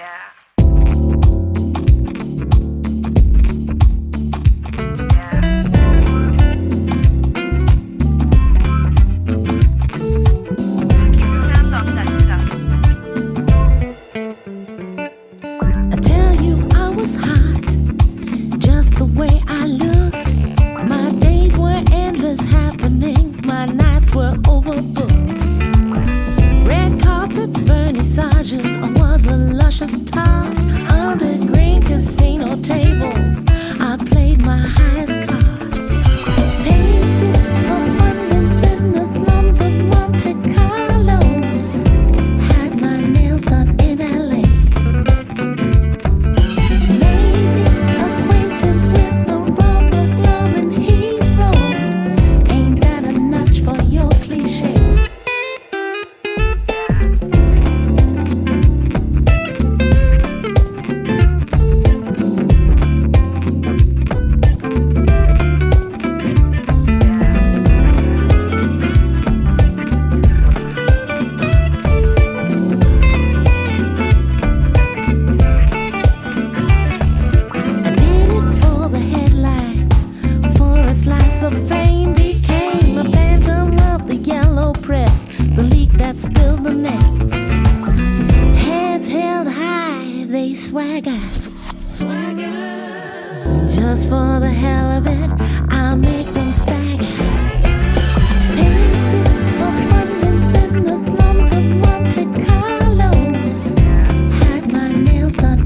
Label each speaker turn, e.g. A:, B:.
A: I tell you I was hot, just the way I looked. My days were endless happenings, my nights were overbooked. Red carpets, vernissages, I was a luscious tart. Under green casino tables, I played my highest card. Tasted abundance in the slums of Monte Carlo. Had my nails done in LA. Made the acquaintance with the rubber glove in Heathrow. Ain't that a notch for your cliche? I did it for the headlines, for a slice of fame. Became a phantom of the yellow press, the leak that spilled the names. Heads held high, they swagger. Just for the hell of it, I'll make them stagger. Tasted abundance in the slums of Monte Carlo. Had my nails done